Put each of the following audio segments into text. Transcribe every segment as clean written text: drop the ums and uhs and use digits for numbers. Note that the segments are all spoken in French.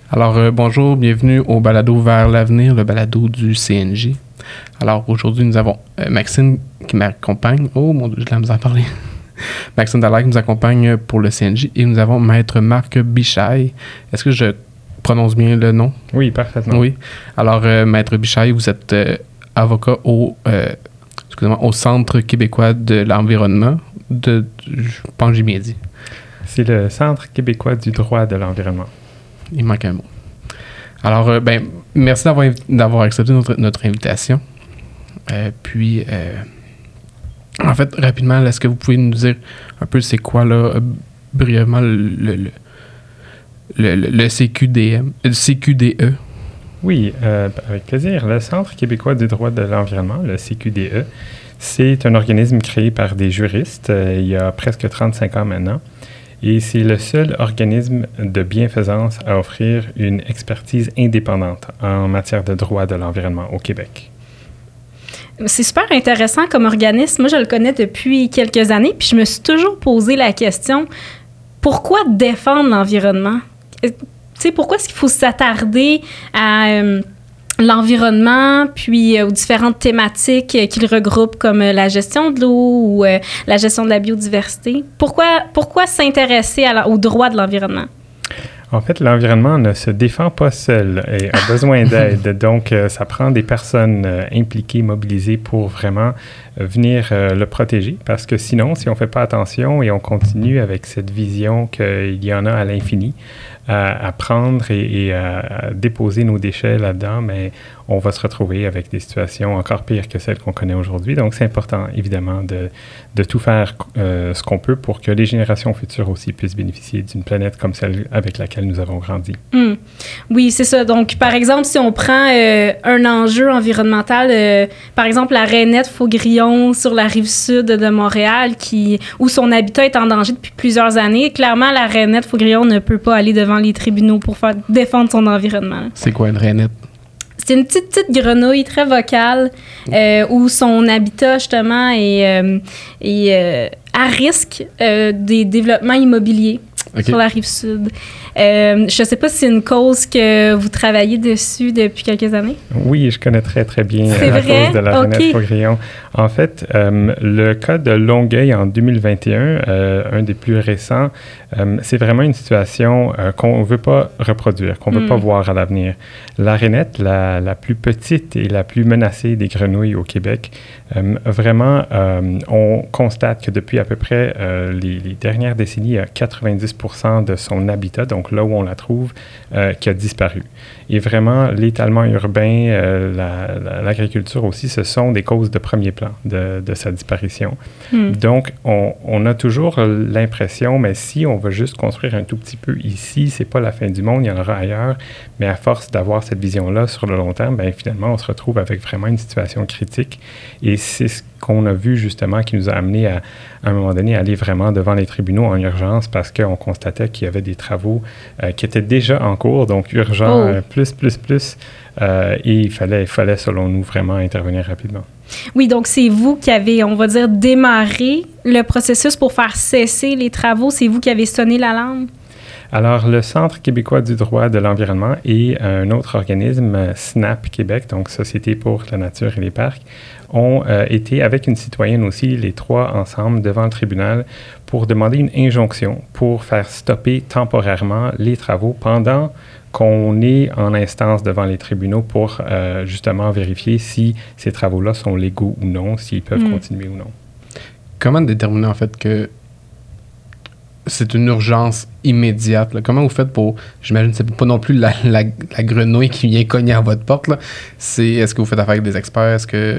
Alors, bonjour, bienvenue au balado Vers l'avenir, le balado du CNJ. Alors, aujourd'hui, nous avons Maxime qui m'accompagne. Oh mon Dieu, je l'ai à parler. Maxime Dallaire qui nous accompagne pour le CNJ et nous avons Maître Marc Bichaille. Est-ce que je prononce bien le nom? Oui, parfaitement. Oui. Alors, Maître Bichaille, vous êtes avocat au Centre québécois de l'environnement. Je pense que j'ai bien dit. C'est le Centre québécois du droit de l'environnement. Il manque un mot. Alors, merci d'avoir accepté notre invitation. En fait, rapidement, est-ce que vous pouvez nous dire un peu c'est quoi, là, brièvement, le CQDE? Oui, avec plaisir. Le Centre québécois du droit de l'environnement, le CQDE, c'est un organisme créé par des juristes il y a presque 35 ans maintenant. Et c'est le seul organisme de bienfaisance à offrir une expertise indépendante en matière de droit de l'environnement au Québec. C'est super intéressant comme organisme. Moi, je le connais depuis quelques années, puis je me suis toujours posé la question, pourquoi défendre l'environnement? Tu sais, pourquoi est-ce qu'il faut s'attarder à l'environnement, puis aux différentes thématiques qu'il regroupe, comme la gestion de l'eau ou la gestion de la biodiversité? Pourquoi s'intéresser au droit de l'environnement? En fait, l'environnement ne se défend pas seul et a besoin d'aide. Donc, ça prend des personnes impliquées, mobilisées pour vraiment venir le protéger. Parce que sinon, si on ne fait pas attention et on continue avec cette vision qu'il y en a à l'infini, à prendre et à déposer nos déchets là-dedans, mais on va se retrouver avec des situations encore pires que celles qu'on connaît aujourd'hui. Donc, c'est important, évidemment, de tout faire ce qu'on peut pour que les générations futures aussi puissent bénéficier d'une planète comme celle avec laquelle nous avons grandi. Oui, c'est ça. Donc, par exemple, si on prend un enjeu environnemental, par exemple, la rainette Faugrillon sur la rive sud de Montréal, où son habitat est en danger depuis plusieurs années, clairement, la rainette Faugrillon ne peut pas aller devant les tribunaux pour défendre son environnement. C'est quoi une rainette? C'est une petite grenouille très vocale où son habitat, justement, est à risque des développements immobiliers sur la rive sud. Je ne sais pas si c'est une cause que vous travaillez dessus depuis quelques années. Oui, je connais très, très bien la cause de la rainette Faugrillon. En fait, le cas de Longueuil en 2021, un des plus récents, c'est vraiment une situation qu'on ne veut pas reproduire, qu'on ne veut pas voir à l'avenir. La rainette, la plus petite et la plus menacée des grenouilles au Québec, vraiment, on constate que depuis à peu près les dernières décennies, il y a 90% de son habitat, donc là où on la trouve, qui a disparu. Et vraiment, l'étalement urbain, l'agriculture aussi, ce sont des causes de premier plan de sa disparition. Donc, on a toujours l'impression, mais si on veut juste construire un tout petit peu ici, c'est pas la fin du monde, il y en aura ailleurs, mais à force d'avoir cette vision-là sur le long terme, bien, finalement, on se retrouve avec vraiment une situation critique. Et c'est ce qu'on a vu, justement, qui nous a amené à un moment donné, à aller vraiment devant les tribunaux en urgence parce qu'on constatait qu'il y avait des travaux qui étaient déjà en cours, donc urgent, plus. Et il fallait, selon nous, vraiment intervenir rapidement. Oui, donc c'est vous qui avez, on va dire, démarré le processus pour faire cesser les travaux. C'est vous qui avez sonné l'alarme? Alors, le Centre québécois du droit de l'environnement et un autre organisme, SNAP Québec, donc Société pour la nature et les parcs, ont été, avec une citoyenne aussi, les trois ensemble, devant le tribunal pour demander une injonction pour faire stopper temporairement les travaux pendant qu'on est en instance devant les tribunaux pour justement vérifier si ces travaux-là sont légaux ou non, s'ils peuvent continuer ou non. Comment déterminer en fait que c'est une urgence immédiate, là? Comment vous faites pour... J'imagine que c'est pas non plus la grenouille qui vient cogner à votre porte, là. Est-ce que vous faites affaire avec des experts?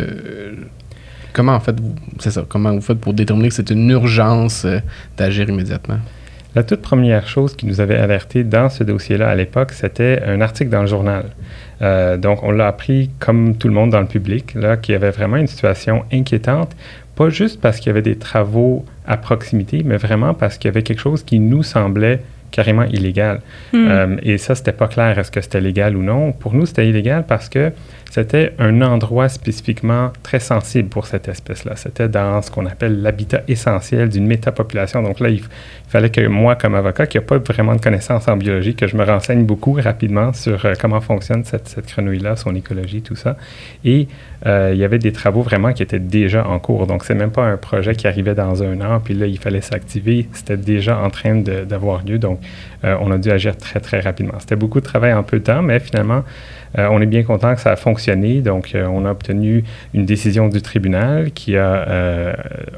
Comment en fait comment vous faites pour déterminer que c'est une urgence d'agir immédiatement? La toute première chose qui nous avait alerté dans ce dossier-là à l'époque, c'était un article dans le journal. Donc, on l'a appris comme tout le monde dans le public, là, qu'il y avait vraiment une situation inquiétante, pas juste parce qu'il y avait des travaux à proximité, mais vraiment parce qu'il y avait quelque chose qui nous semblait carrément illégal. Et ça, c'était pas clair, est-ce que c'était légal ou non. Pour nous, c'était illégal parce que c'était un endroit spécifiquement très sensible pour cette espèce-là. C'était dans ce qu'on appelle l'habitat essentiel d'une métapopulation. Donc là, il fallait que moi, comme avocat, qui n'a pas vraiment de connaissances en biologie, que je me renseigne beaucoup rapidement sur comment fonctionne cette grenouille-là, son écologie, tout ça. Et il y avait des travaux vraiment qui étaient déjà en cours. Donc, c'est même pas un projet qui arrivait dans un an, puis là, il fallait s'activer. C'était déjà en train d'avoir lieu. Donc, on a dû agir très, très rapidement. C'était beaucoup de travail en peu de temps, mais finalement, on est bien content que ça a fonctionné. Donc, on a obtenu une décision du tribunal qui a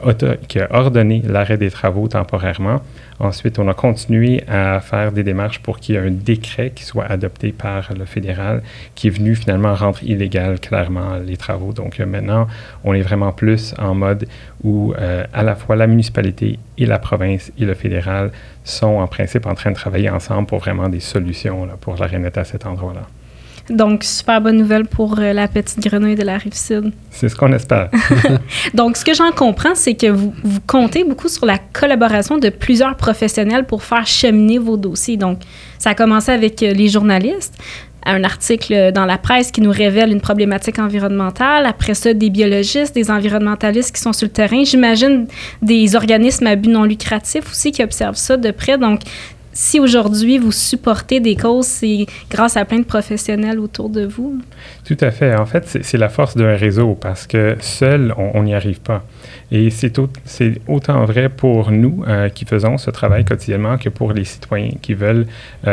ordonné l'arrêt des travaux temporairement. Ensuite, on a continué à faire des démarches pour qu'il y ait un décret qui soit adopté par le fédéral qui est venu finalement rendre illégal clairement les travaux. Donc, maintenant, on est vraiment plus en mode où à la fois la municipalité et la province et le fédéral sont en principe en train de travailler ensemble pour vraiment des solutions là, pour la rainette à cet endroit-là. Donc, super bonne nouvelle pour la petite grenouille de la Rive-Sud. C'est ce qu'on espère. Donc, ce que j'en comprends, c'est que vous comptez beaucoup sur la collaboration de plusieurs professionnels pour faire cheminer vos dossiers. Donc, ça a commencé avec les journalistes, un article dans la presse qui nous révèle une problématique environnementale. Après ça, des biologistes, des environnementalistes qui sont sur le terrain. J'imagine des organismes à but non lucratif aussi qui observent ça de près. Donc, si aujourd'hui vous supportez des causes, c'est grâce à plein de professionnels autour de vous. Tout à fait. En fait, c'est la force d'un réseau parce que seul, on n'y arrive pas. Et c'est autant vrai pour nous qui faisons ce travail quotidiennement que pour les citoyens qui veulent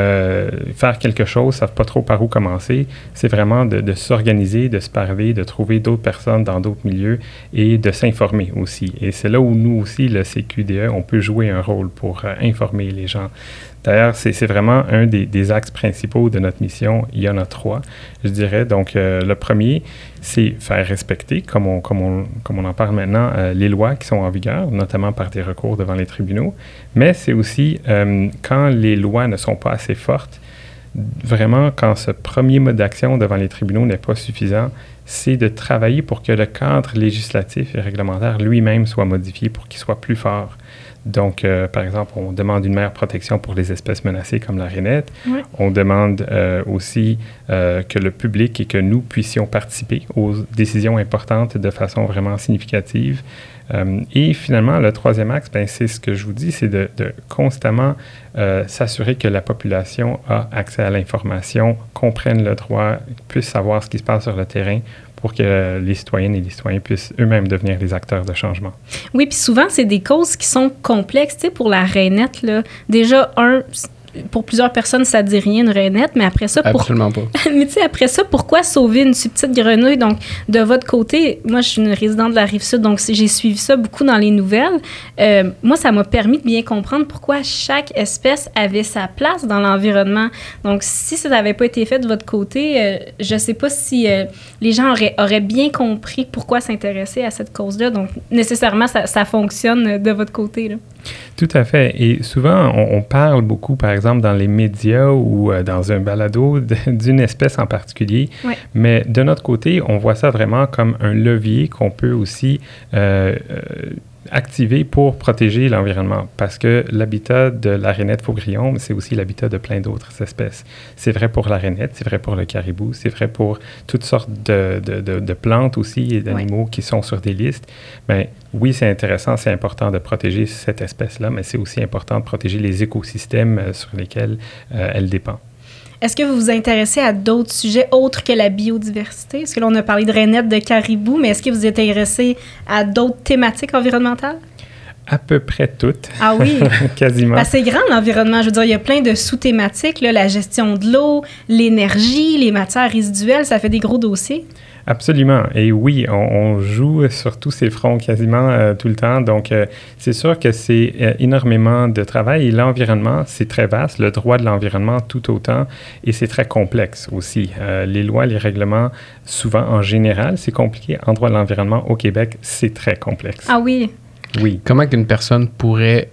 faire quelque chose, ne savent pas trop par où commencer. C'est vraiment de s'organiser, de se parler, de trouver d'autres personnes dans d'autres milieux et de s'informer aussi. Et c'est là où nous aussi, le CQDE, on peut jouer un rôle pour informer les gens. D'ailleurs, c'est vraiment un des axes principaux de notre mission. Il y en a 3, je dirais. Donc, le premier, c'est faire respecter, comme on en parle maintenant, les lois qui sont en vigueur, notamment par des recours devant les tribunaux. Mais c'est aussi, quand les lois ne sont pas assez fortes, vraiment, quand ce premier mode d'action devant les tribunaux n'est pas suffisant, c'est de travailler pour que le cadre législatif et réglementaire lui-même soit modifié pour qu'il soit plus fort. Donc, par exemple, on demande une meilleure protection pour les espèces menacées comme la rainette. Oui. On demande aussi que le public et que nous puissions participer aux décisions importantes de façon vraiment significative. Et finalement, le troisième axe, c'est ce que je vous dis, c'est de constamment s'assurer que la population a accès à l'information, comprenne le droit, puisse savoir ce qui se passe sur le terrain pour que les citoyennes et les citoyens puissent eux-mêmes devenir des acteurs de changement. Oui, puis souvent, c'est des causes qui sont complexes. Tu sais, pour la rainette, là, déjà, pour plusieurs personnes, ça ne dit rien, une rainette, mais après ça... Absolument pas. Mais tu sais, après ça, pourquoi sauver une petite grenouille? Donc, de votre côté, moi, je suis une résidente de la Rive-Sud, donc j'ai suivi ça beaucoup dans les nouvelles. Moi, ça m'a permis de bien comprendre pourquoi chaque espèce avait sa place dans l'environnement. Donc, si ça n'avait pas été fait de votre côté, je ne sais pas si les gens auraient bien compris pourquoi s'intéresser à cette cause-là. Donc, nécessairement, ça fonctionne de votre côté, là. Tout à fait. Et souvent, on parle beaucoup, par exemple, dans les médias ou dans un balado d'une espèce en particulier. Oui. Mais de notre côté, on voit ça vraiment comme un levier qu'on peut aussi activer pour protéger l'environnement. Parce que l'habitat de la rainette faugrillon, c'est aussi l'habitat de plein d'autres espèces. C'est vrai pour la rainette, c'est vrai pour le caribou, c'est vrai pour toutes sortes de plantes aussi et d'animaux qui sont sur des listes. Mais oui, c'est intéressant, c'est important de protéger cette espèce-là, mais c'est aussi important de protéger les écosystèmes sur lesquels elle dépend. Est-ce que vous vous intéressez à d'autres sujets autres que la biodiversité? Est-ce que là, on a parlé de rainette, de caribou, mais est-ce que vous êtes intéressé à d'autres thématiques environnementales? À peu près toutes. Ah oui? Quasiment. Ben, c'est grand, l'environnement. Je veux dire, il y a plein de sous-thématiques, là, la gestion de l'eau, l'énergie, les matières résiduelles, ça fait des gros dossiers. Absolument. Et oui, on joue sur tous ces fronts quasiment tout le temps. Donc, c'est sûr que c'est énormément de travail. Et l'environnement, c'est très vaste. Le droit de l'environnement, tout autant. Et c'est très complexe aussi. Les lois, les règlements, souvent, en général, c'est compliqué. En droit de l'environnement, au Québec, c'est très complexe. Ah oui? Oui. Comment qu'une personne pourrait...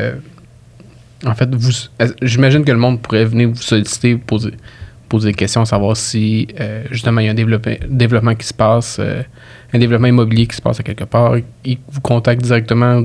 en fait, j'imagine que le monde pourrait venir vous solliciter, poser des questions, savoir si, justement, il y a un développement qui se passe, un développement immobilier qui se passe à quelque part, et vous contacte directement, dire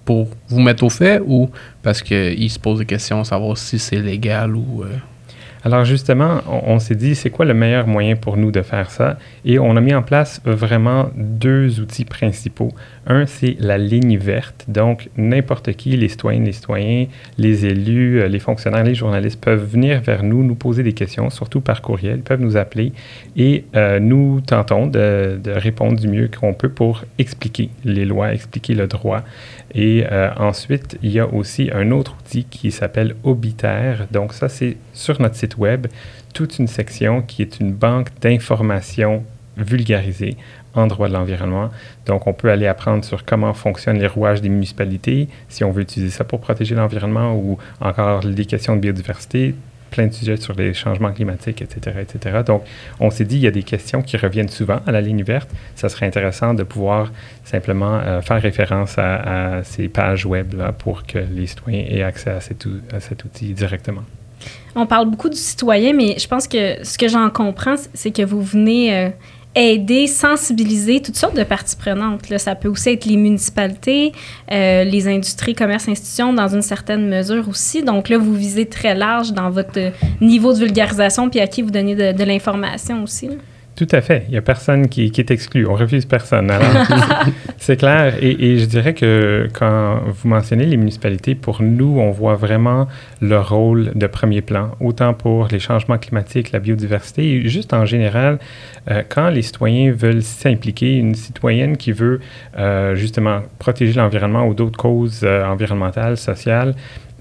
pour vous mettre au fait ou parce qu'ils se posent des questions, savoir si c'est légal ou... Alors justement, on s'est dit, c'est quoi le meilleur moyen pour nous de faire ça? Et on a mis en place vraiment 2 outils principaux. Un, c'est la ligne verte. Donc, n'importe qui, les citoyennes, les citoyens, les élus, les fonctionnaires, les journalistes peuvent venir vers nous, nous poser des questions, surtout par courriel. Ils peuvent nous appeler et nous tentons de répondre du mieux qu'on peut pour expliquer les lois, expliquer le droit. Et ensuite, il y a aussi un autre outil qui s'appelle Obitaire. Donc ça, c'est sur notre site web, toute une section qui est une banque d'informations vulgarisée en droit de l'environnement. Donc, on peut aller apprendre sur comment fonctionnent les rouages des municipalités, si on veut utiliser ça pour protéger l'environnement ou encore les questions de biodiversité, plein de sujets sur les changements climatiques, etc., etc. Donc, on s'est dit, il y a des questions qui reviennent souvent à la ligne verte. Ça serait intéressant de pouvoir simplement faire référence à ces pages web là, pour que les citoyens aient accès à cet outil directement. On parle beaucoup du citoyen, mais je pense que ce que j'en comprends, c'est que vous venez aider, sensibiliser toutes sortes de parties prenantes. Là, ça peut aussi être les municipalités, les industries, commerces, institutions, dans une certaine mesure aussi. Donc là, vous visez très large dans votre niveau de vulgarisation puis à qui vous donnez de l'information aussi. Là. Tout à fait. Il n'y a personne qui est exclu. On refuse personne. Alors, c'est clair. Et je dirais que quand vous mentionnez les municipalités, pour nous, on voit vraiment le rôle de premier plan, autant pour les changements climatiques, la biodiversité, et juste en général, quand les citoyens veulent s'impliquer, une citoyenne qui veut justement protéger l'environnement ou d'autres causes environnementales, sociales,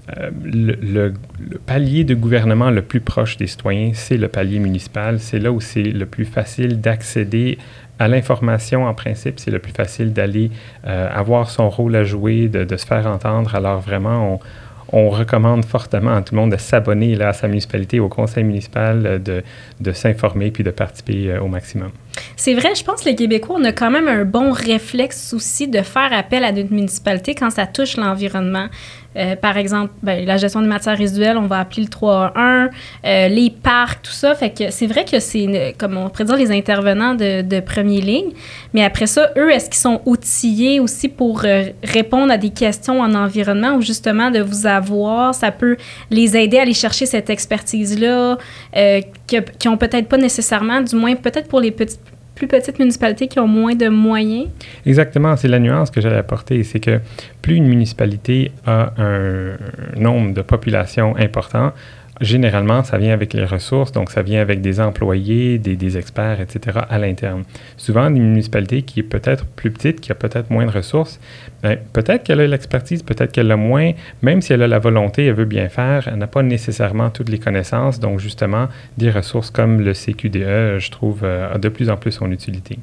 le palier de gouvernement le plus proche des citoyens, c'est le palier municipal. C'est là où c'est le plus facile d'accéder à l'information en principe. C'est le plus facile d'aller avoir son rôle à jouer, de se faire entendre. Alors vraiment, on recommande fortement à tout le monde de s'abonner là, à sa municipalité, au conseil municipal, de s'informer puis de participer au maximum. C'est vrai, je pense que les Québécois, on a quand même un bon réflexe aussi de faire appel à notre municipalité quand ça touche l'environnement. Par exemple, la gestion des matières résiduelles, on va appeler le 3A1, les parcs, tout ça. Fait que c'est vrai que c'est, comme on pourrait dire, les intervenants de première ligne. Mais après ça, eux, est-ce qu'ils sont outillés aussi pour répondre à des questions en environnement ou justement de vous avoir, ça peut les aider à aller chercher cette expertise-là qui ont peut-être pas nécessairement, du moins peut-être pour les plus petites municipalités qui ont moins de moyens? Exactement, c'est la nuance que j'allais apporter, c'est que plus une municipalité a un nombre de population important, généralement, ça vient avec les ressources, donc ça vient avec des employés, des experts, etc. à l'interne. Souvent, une municipalité qui est peut-être plus petite, qui a peut-être moins de ressources, peut-être qu'elle a l'expertise, peut-être qu'elle a moins, même si elle a la volonté, elle veut bien faire, elle n'a pas nécessairement toutes les connaissances, donc justement, des ressources comme le CQDE, je trouve, a de plus en plus son utilité.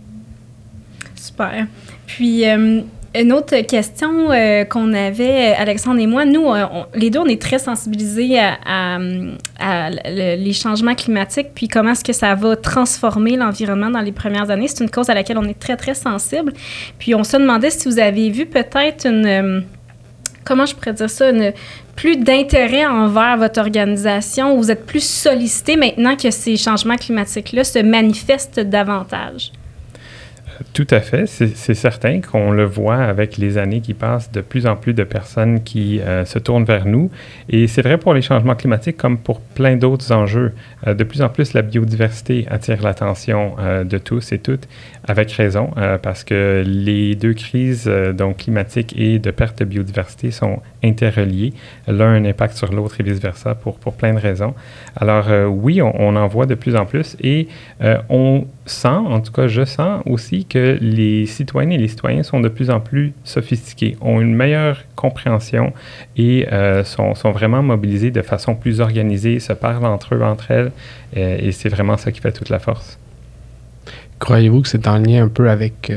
Super. Puis... une autre question qu'on avait, Alexandre et moi, nous, les deux, on est très sensibilisés à les changements climatiques, puis comment est-ce que ça va transformer l'environnement dans les premières années. C'est une cause à laquelle on est très, très sensible. Puis on se demandait si vous avez vu peut-être comment je pourrais dire ça, plus d'intérêt envers votre organisation, où vous êtes plus sollicité maintenant que ces changements climatiques-là se manifestent davantage. Tout à fait. C'est certain qu'on le voit avec les années qui passent, de plus en plus de personnes qui se tournent vers nous. Et c'est vrai pour les changements climatiques comme pour plein d'autres enjeux. De plus en plus, la biodiversité attire l'attention de tous et toutes, avec raison, parce que les deux crises, donc climatiques et de perte de biodiversité, sont interreliées. L'un a un impact sur l'autre et vice-versa pour plein de raisons. Alors oui, on en voit de plus en plus et on sent, en tout cas je sens aussi que les citoyennes et les citoyens sont de plus en plus sophistiqués, ont une meilleure compréhension et sont vraiment mobilisés de façon plus organisée, se parlent entre eux, entre elles, et c'est vraiment ça qui fait toute la force. Croyez-vous que c'est en lien un peu avec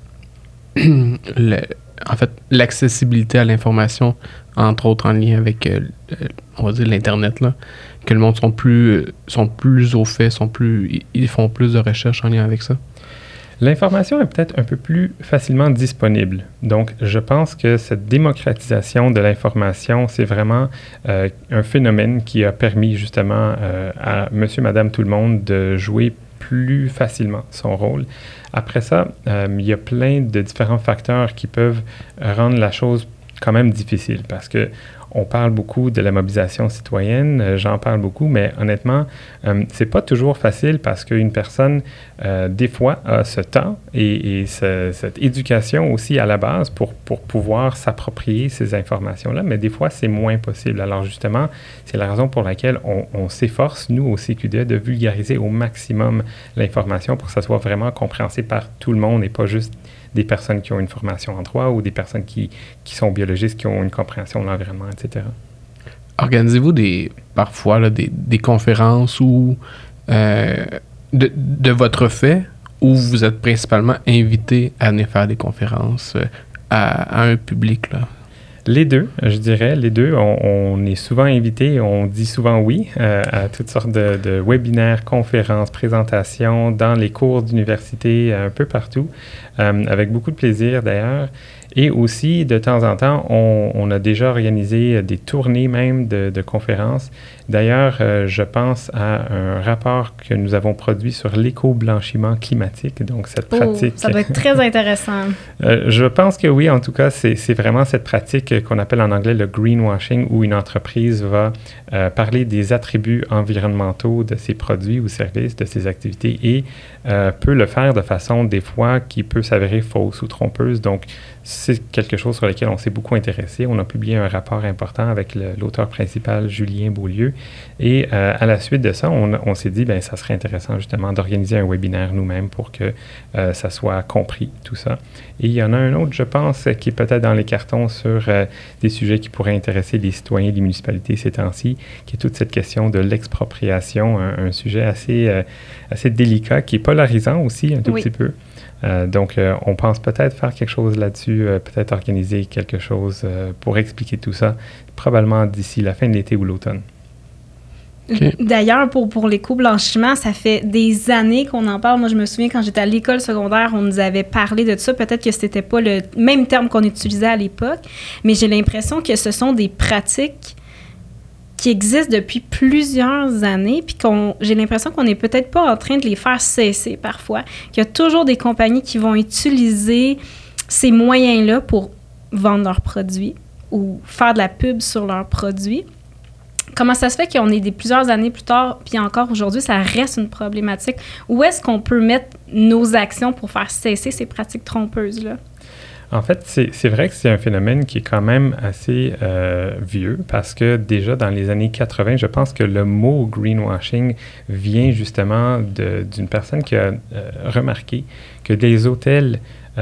l'accessibilité à l'information, entre autres en lien avec, on va dire, l'Internet, là, que le monde sont plus au fait, ils font plus de recherches en lien avec ça? L'information est peut-être un peu plus facilement disponible. Donc, je pense que cette démocratisation de l'information, c'est vraiment un phénomène qui a permis justement à monsieur, madame, tout le monde de jouer plus facilement son rôle. Après ça, il y a plein de différents facteurs qui peuvent rendre la chose quand même difficile parce que on parle beaucoup de la mobilisation citoyenne, j'en parle beaucoup, mais honnêtement, c'est pas toujours facile parce qu'une personne, des fois, a ce temps et cette éducation aussi à la base pour pouvoir s'approprier ces informations-là, mais des fois, c'est moins possible. Alors justement, c'est la raison pour laquelle on s'efforce, nous, au CQDE, de vulgariser au maximum l'information pour que ça soit vraiment compréhensible par tout le monde et pas juste des personnes qui ont une formation en droit ou des personnes qui sont biologistes, qui ont une compréhension de l'environnement, etc. Organisez-vous parfois là, des conférences ou de votre fait, où vous êtes principalement invité à venir faire des conférences à un public, là? Les deux, je dirais. Les deux, on est souvent invité, on dit souvent oui à toutes sortes de webinaires, conférences, présentations, dans les cours d'université, un peu partout, avec beaucoup de plaisir d'ailleurs. Et aussi, de temps en temps, on a déjà organisé des tournées même de conférences. D'ailleurs, je pense à un rapport que nous avons produit sur l'éco-blanchiment climatique, donc cette pratique... Ça doit être très intéressant. Je pense que oui, en tout cas, c'est vraiment cette pratique qu'on appelle en anglais le greenwashing, où une entreprise va parler des attributs environnementaux de ses produits ou services, de ses activités, et peut le faire de façon, des fois, qui peut s'avérer fausse ou trompeuse. Donc, c'est quelque chose sur lequel on s'est beaucoup intéressé. On a publié un rapport important avec l'auteur principal, Julien Beaulieu. Et à la suite de ça, on s'est dit, bien, ça serait intéressant justement d'organiser un webinaire nous-mêmes pour que ça soit compris, tout ça. Et il y en a un autre, je pense, qui est peut-être dans les cartons sur des sujets qui pourraient intéresser les citoyens des municipalités ces temps-ci, qui est toute cette question de l'expropriation, un sujet assez délicat, qui est polarisant aussi un tout petit peu. Donc, on pense peut-être faire quelque chose là-dessus, peut-être organiser quelque chose pour expliquer tout ça, probablement d'ici la fin de l'été ou l'automne. Okay. D'ailleurs, pour l'éco-blanchiment, ça fait des années qu'on en parle. Moi, je me souviens, quand j'étais à l'école secondaire, on nous avait parlé de ça. Peut-être que c'était pas le même terme qu'on utilisait à l'époque, mais j'ai l'impression que ce sont des pratiques qui existent depuis plusieurs années, puis j'ai l'impression qu'on n'est peut-être pas en train de les faire cesser parfois, qu'il y a toujours des compagnies qui vont utiliser ces moyens-là pour vendre leurs produits ou faire de la pub sur leurs produits. Comment ça se fait qu'on est plusieurs années plus tard, puis encore aujourd'hui, ça reste une problématique? Où est-ce qu'on peut mettre nos actions pour faire cesser ces pratiques trompeuses-là? En fait, c'est vrai que c'est un phénomène qui est quand même assez vieux parce que déjà dans les années 80, je pense que le mot greenwashing vient justement d'une personne qui a remarqué que des hôtels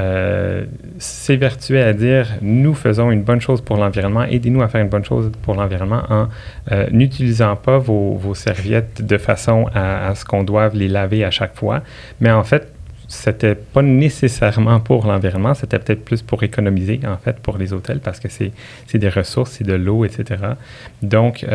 s'évertuaient à dire « nous faisons une bonne chose pour l'environnement, aidez-nous à faire une bonne chose pour l'environnement en n'utilisant pas vos serviettes de façon à ce qu'on doive les laver à chaque fois. » Mais en fait, c'était pas nécessairement pour l'environnement, c'était peut-être plus pour économiser, en fait, pour les hôtels, parce que c'est des ressources, c'est de l'eau, etc. Donc,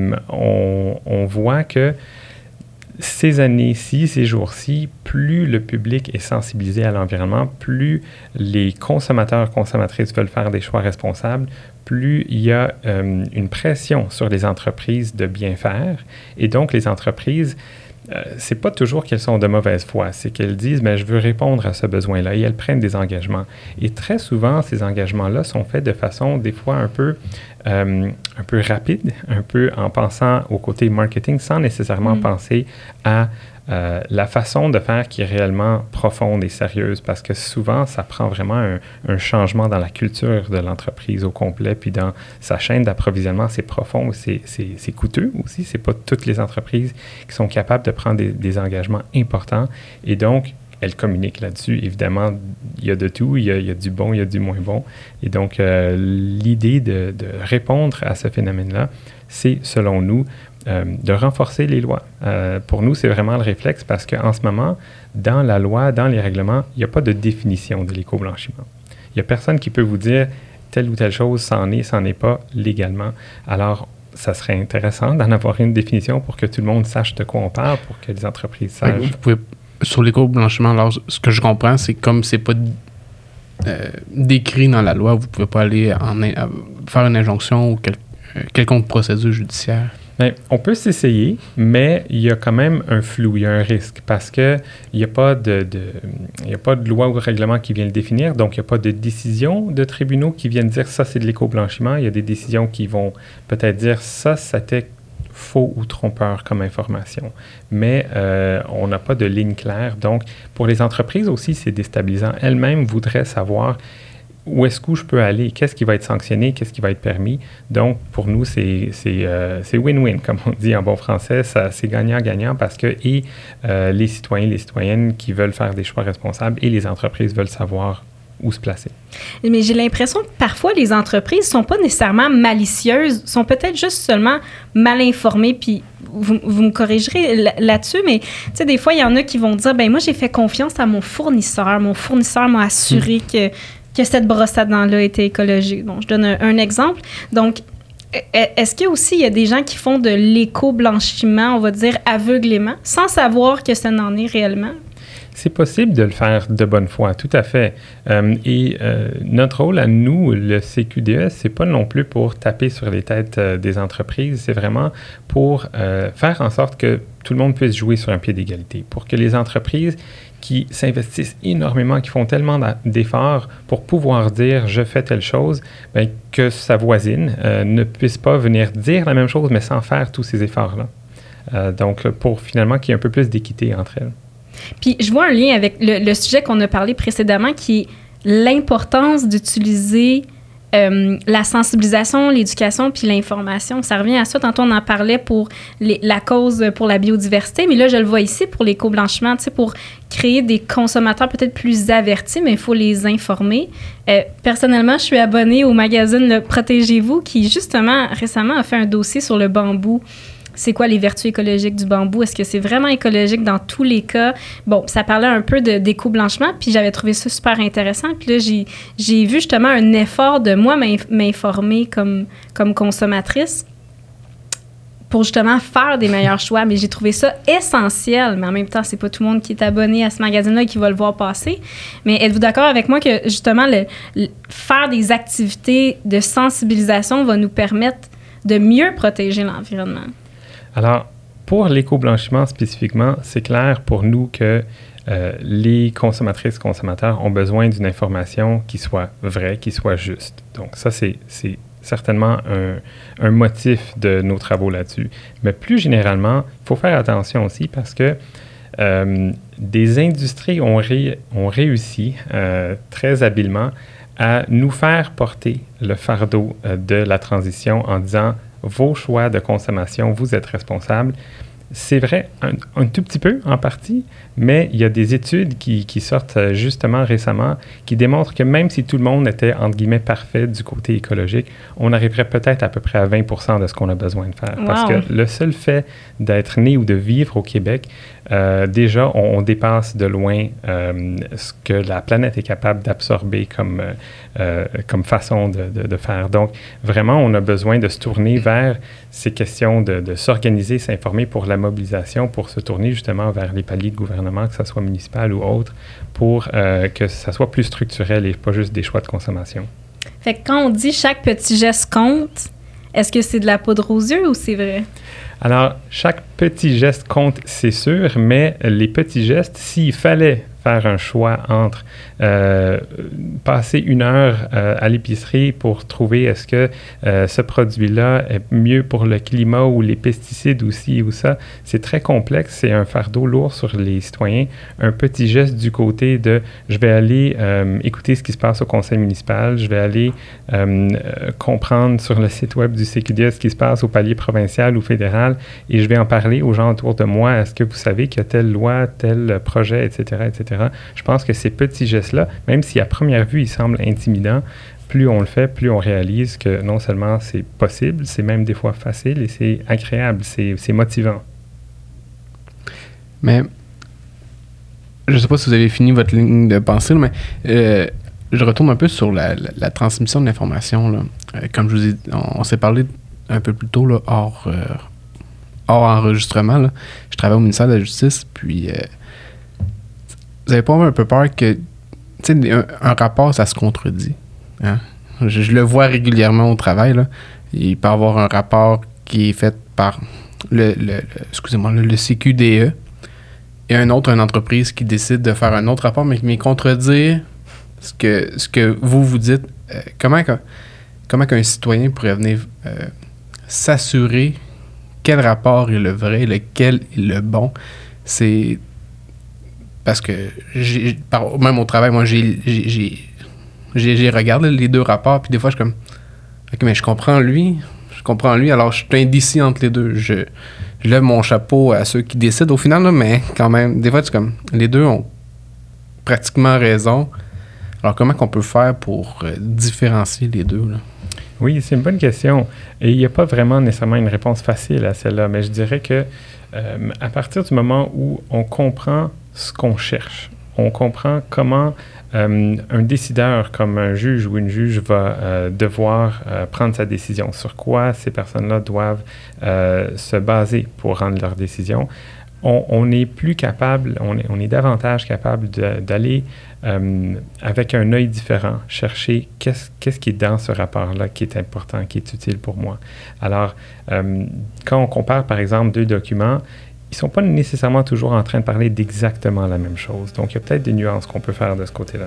on voit que ces années-ci, ces jours-ci, plus le public est sensibilisé à l'environnement, plus les consommateurs, consommatrices veulent faire des choix responsables, plus il y a une pression sur les entreprises de bien faire. Et donc, les entreprises, c'est pas toujours qu'elles sont de mauvaise foi, c'est qu'elles disent « mais je veux répondre à ce besoin-là » et elles prennent des engagements. Et très souvent, ces engagements-là sont faits de façon des fois un peu rapide, un peu en pensant au côté marketing sans nécessairement penser à la façon de faire qui est réellement profonde et sérieuse, parce que souvent, ça prend vraiment un changement dans la culture de l'entreprise au complet, puis dans sa chaîne d'approvisionnement, c'est profond, c'est coûteux aussi. C'est pas toutes les entreprises qui sont capables de prendre des engagements importants, et donc, elles communiquent là-dessus. Évidemment, il y a de tout, il y a du bon, il y a du moins bon, et donc, l'idée de répondre à ce phénomène-là, c'est, selon nous, de renforcer les lois. Pour nous, c'est vraiment le réflexe parce qu'en ce moment, dans la loi, dans les règlements, il n'y a pas de définition de l'éco-blanchiment. Il n'y a personne qui peut vous dire telle ou telle chose, c'en est pas légalement. Alors, ça serait intéressant d'en avoir une définition pour que tout le monde sache de quoi on parle, pour que les entreprises sachent. Vous pouvez, sur l'éco-blanchiment, alors, ce que je comprends, c'est comme c'est pas décrit dans la loi, vous ne pouvez pas aller faire une injonction ou quelconque procédure judiciaire. Bien, on peut s'essayer, mais il y a quand même un flou, il y a un risque, parce qu'il n'y a pas de loi ou règlement qui vient le définir, donc il n'y a pas de décision de tribunaux qui viennent dire ça, c'est de l'éco-blanchiment. Il y a des décisions qui vont peut-être dire ça, c'était faux ou trompeur comme information. Mais on n'a pas de ligne claire. Donc, pour les entreprises aussi, c'est déstabilisant. Elles-mêmes voudraient savoir où est-ce que je peux aller, qu'est-ce qui va être sanctionné, qu'est-ce qui va être permis. Donc, pour nous, c'est win-win, comme on dit en bon français. C'est gagnant-gagnant parce que les citoyens, les citoyennes qui veulent faire des choix responsables et les entreprises veulent savoir où se placer. Mais j'ai l'impression que parfois, les entreprises ne sont pas nécessairement malicieuses, sont peut-être juste seulement mal informées, puis vous me corrigerez là-dessus, mais tu sais, des fois, il y en a qui vont dire, ben moi, j'ai fait confiance à mon fournisseur m'a assuré que cette brosse à dents-là était écologique. Bon, je donne un exemple. Donc, est-ce qu'il y a des gens qui font de l'éco-blanchiment, on va dire, aveuglément, sans savoir que ça n'en est réellement? C'est possible de le faire de bonne foi, tout à fait. Notre rôle à nous, le CQDE, c'est pas non plus pour taper sur les têtes des entreprises, c'est vraiment pour faire en sorte que tout le monde puisse jouer sur un pied d'égalité, pour que les entreprises qui s'investissent énormément, qui font tellement d'efforts pour pouvoir dire « je fais telle chose », bien, que sa voisine ne puisse pas venir dire la même chose, mais sans faire tous ces efforts-là. Donc, pour finalement qu'il y ait un peu plus d'équité entre elles. Puis, je vois un lien avec le sujet qu'on a parlé précédemment, qui est l'importance d'utiliser la sensibilisation, l'éducation puis l'information. Ça revient à ça. Tantôt, on en parlait pour la cause pour la biodiversité, mais là, je le vois ici pour l'éco-blanchiment, tu sais, pour créer des consommateurs peut-être plus avertis, mais il faut les informer. Personnellement, je suis abonnée au magazine Le Protégez-vous, qui, justement, récemment a fait un dossier sur le bambou. C'est quoi les vertus écologiques du bambou? Est-ce que c'est vraiment écologique dans tous les cas? Bon, ça parlait un peu d'éco-blanchiment, puis j'avais trouvé ça super intéressant. Puis là, j'ai vu justement un effort de moi m'informer comme consommatrice pour justement faire des meilleurs choix. Mais j'ai trouvé ça essentiel. Mais en même temps, c'est pas tout le monde qui est abonné à ce magazine-là et qui va le voir passer. Mais êtes-vous d'accord avec moi que justement, faire des activités de sensibilisation va nous permettre de mieux protéger l'environnement? Alors, pour l'éco-blanchiment spécifiquement, c'est clair pour nous que les consommatrices, consommateurs ont besoin d'une information qui soit vraie, qui soit juste. Donc ça, c'est certainement un motif de nos travaux là-dessus. Mais plus généralement, il faut faire attention aussi parce que des industries ont réussi très habilement à nous faire porter le fardeau de la transition en disant vos choix de consommation, vous êtes responsables. C'est vrai, un tout petit peu en partie, mais il y a des études qui sortent justement récemment qui démontrent que même si tout le monde était, entre guillemets, parfait du côté écologique, on arriverait peut-être à peu près à 20% de ce qu'on a besoin de faire. Wow. Parce que le seul fait d'être né ou de vivre au Québec, déjà, on dépasse de loin ce que la planète est capable d'absorber comme façon de faire. Donc, vraiment, on a besoin de se tourner vers ces questions de s'organiser, s'informer pour la mobilisation, pour se tourner justement vers les paliers de gouvernement, que ce soit municipal ou autre, pour que ça soit plus structurel et pas juste des choix de consommation. Fait que quand on dit chaque petit geste compte, est-ce que c'est de la poudre aux yeux ou c'est vrai? Alors, chaque petit geste compte, c'est sûr, mais les petits gestes, s'il fallait faire un choix entre passer 1 heure à l'épicerie pour trouver est-ce que ce produit-là est mieux pour le climat ou les pesticides ou ci ou ça, c'est très complexe, c'est un fardeau lourd sur les citoyens. Un petit geste du côté de je vais aller écouter ce qui se passe au conseil municipal, je vais aller comprendre sur le site web du CQDE ce qui se passe au palier provincial ou fédéral et je vais en parler aux gens autour de moi. Est-ce que vous savez qu'il y a telle loi, tel projet, etc., etc. Je pense que ces petits gestes-là, même si à première vue, ils semblent intimidants, plus on le fait, plus on réalise que non seulement c'est possible, c'est même des fois facile et c'est agréable, c'est motivant. Mais je ne sais pas si vous avez fini votre ligne de pensée, mais je retourne un peu sur la transmission de l'information. Là. Comme je vous ai dit, on s'est parlé un peu plus tôt, là, hors enregistrement. Là. Je travaille au ministère de la Justice, puis vous n'avez pas un peu peur que, tu sais, un rapport, ça se contredit. Hein? Je le vois régulièrement au travail. Là. Il peut y avoir un rapport qui est faite par le CQDE, et un autre, une entreprise qui décide de faire un autre rapport, mais contredire ce que vous dites. Comment qu'un citoyen pourrait venir s'assurer quel rapport est le vrai, lequel est le bon? C'est parce que même au travail, moi, j'ai regardé les deux rapports, puis des fois, je suis comme, OK, mais je comprends lui, alors je suis indécis entre les deux. Je lève mon chapeau à ceux qui décident au final, là, mais quand même, des fois, c'est comme, les deux ont pratiquement raison. Alors, comment qu'on peut faire pour différencier les deux, là? Oui, c'est une bonne question. Et il n'y a pas vraiment nécessairement une réponse facile à celle-là, mais je dirais que à partir du moment où on comprend ce qu'on cherche, on comprend comment un décideur comme un juge ou une juge va devoir prendre sa décision, sur quoi ces personnes-là doivent se baser pour rendre leur décision, on est plus capable, on est davantage capable d'aller avec un œil différent, chercher qu'est-ce qui est dans ce rapport-là qui est important, qui est utile pour moi. Alors, quand on compare, par exemple, deux documents, ils ne sont pas nécessairement toujours en train de parler d'exactement la même chose. Donc, il y a peut-être des nuances qu'on peut faire de ce côté-là.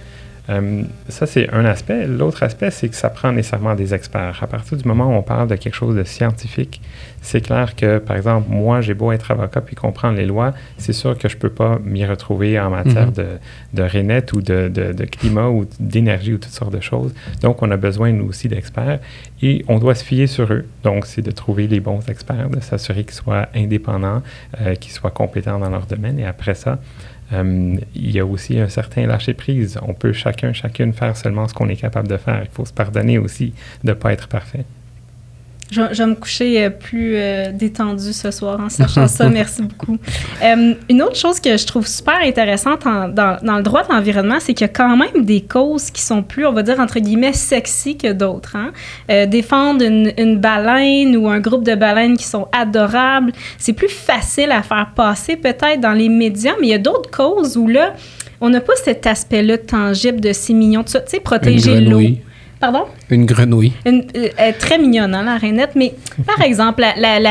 Ça, c'est un aspect. L'autre aspect, c'est que ça prend nécessairement des experts. À partir du moment où on parle de quelque chose de scientifique, c'est clair que, par exemple, moi, j'ai beau être avocat puis comprendre les lois, c'est sûr que je ne peux pas m'y retrouver en matière de RENET ou de climat ou d'énergie ou toutes sortes de choses. Donc, on a besoin, nous aussi, d'experts et on doit se fier sur eux. Donc, c'est de trouver les bons experts, de s'assurer qu'ils soient indépendants, qu'ils soient compétents dans leur domaine. Et après ça, il y a aussi un certain lâcher-prise. On peut chacune faire seulement ce qu'on est capable de faire. Il faut se pardonner aussi de ne pas être parfait. Je vais me coucher plus détendue ce soir en sachant ça. Merci beaucoup. Une autre chose que je trouve super intéressante dans le droit de l'environnement, c'est qu'il y a quand même des causes qui sont plus, on va dire, entre guillemets, sexy que d'autres. Hein? Défendre une baleine ou un groupe de baleines qui sont adorables, c'est plus facile à faire passer peut-être dans les médias, mais il y a d'autres causes où là, on n'a pas cet aspect-là tangible de 6 millions, tu sais, protéger l'eau. Pardon? Une grenouille. Elle est très mignonne, hein, la rainette. Mais par exemple,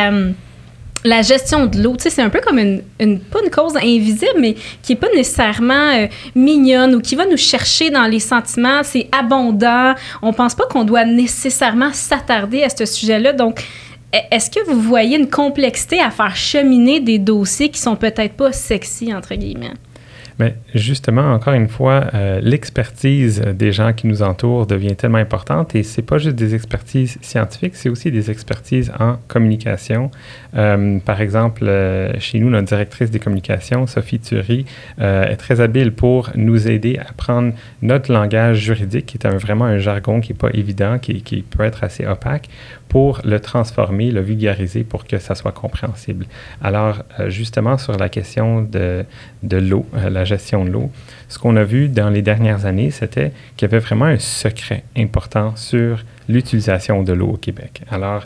la gestion de l'eau, tu sais, c'est un peu comme pas une cause invisible, mais qui n'est pas nécessairement mignonne ou qui va nous chercher dans les sentiments. C'est abondant. On ne pense pas qu'on doit nécessairement s'attarder à ce sujet-là. Donc, est-ce que vous voyez une complexité à faire cheminer des dossiers qui sont peut-être pas sexy, entre guillemets? Mais justement, encore une fois, l'expertise des gens qui nous entourent devient tellement importante et c'est pas juste des expertises scientifiques, c'est aussi des expertises en communication. Par exemple, chez nous, notre directrice des communications, Sophie Thury, est très habile pour nous aider à prendre notre langage juridique, qui est vraiment un jargon qui n'est pas évident, qui peut être assez opaque, pour le transformer, le vulgariser pour que ça soit compréhensible. Alors, justement, sur la question de l'eau, la gestion de l'eau, ce qu'on a vu dans les dernières années, c'était qu'il y avait vraiment un secret important sur l'utilisation de l'eau au Québec. Alors,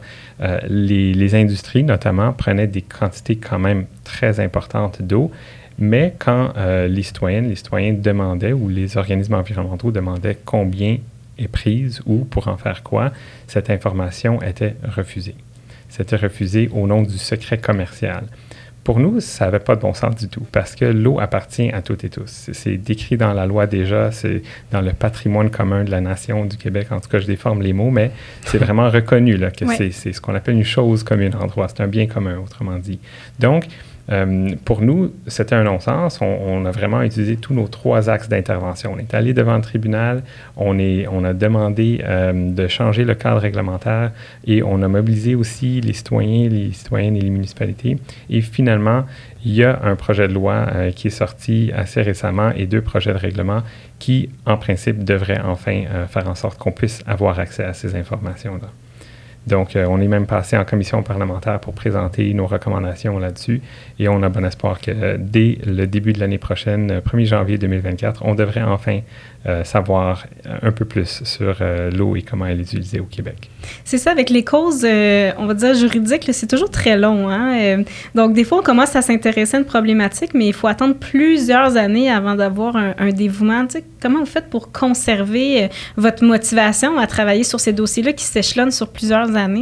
les industries, notamment, prenaient des quantités quand même très importantes d'eau, mais quand les citoyens demandaient, ou les organismes environnementaux demandaient combien est prise ou pour en faire quoi, cette information était refusée. C'était refusé au nom du secret commercial. Pour nous, ça n'avait pas de bon sens du tout parce que l'eau appartient à toutes et tous. C'est décrit dans la loi déjà, c'est dans le patrimoine commun de la nation du Québec. En tout cas, je déforme les mots, mais c'est vraiment reconnu là, que c'est ce qu'on appelle une chose commune en droit. C'est un bien commun, autrement dit. Donc, pour nous, c'était un non-sens. On a vraiment utilisé tous nos 3 axes d'intervention. On est allé devant le tribunal, on a demandé de changer le cadre réglementaire et on a mobilisé aussi les citoyennes et les municipalités. Et finalement, il y a un projet de loi qui est sorti assez récemment et 2 projets de règlement qui, en principe, devraient enfin faire en sorte qu'on puisse avoir accès à ces informations-là. Donc, on est même passé en commission parlementaire pour présenter nos recommandations là-dessus et on a bon espoir que dès le début de l'année prochaine, 1er janvier 2024, on devrait enfin savoir un peu plus sur l'eau et comment elle est utilisée au Québec. C'est ça, avec les causes, on va dire juridiques, là, c'est toujours très long. Hein? Donc, des fois, on commence à s'intéresser à une problématique, mais il faut attendre plusieurs années avant d'avoir un dévouement. Tu sais, comment vous faites pour conserver votre motivation à travailler sur ces dossiers-là qui s'échelonnent sur plusieurs années?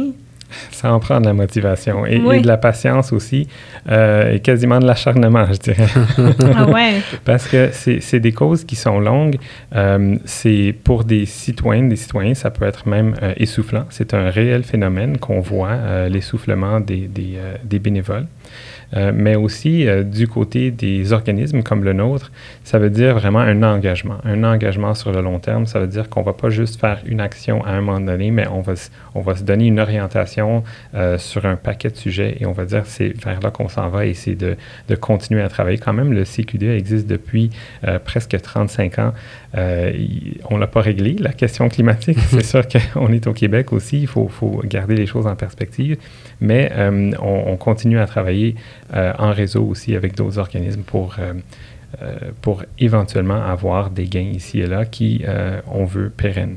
Ça en prend de la motivation et de la patience aussi, et quasiment de l'acharnement, je dirais. Ah ouais. Parce que c'est des causes qui sont longues. C'est pour des citoyens, ça peut être même essoufflant. C'est un réel phénomène qu'on voit, l'essoufflement des bénévoles. Mais aussi du côté des organismes comme le nôtre, ça veut dire vraiment un engagement sur le long terme. Ça veut dire qu'on ne va pas juste faire une action à un moment donné, mais on va se donner une orientation sur un paquet de sujets et on va dire c'est vers là qu'on s'en va et c'est de continuer à travailler. Quand même, le CQDE existe depuis presque 35 ans. On ne l'a pas réglé, la question climatique. C'est sûr qu'on est au Québec aussi, il faut garder les choses en perspective, mais on continue à travailler en réseau aussi avec d'autres organismes pour éventuellement avoir des gains ici et là qui, on veut, pérennes.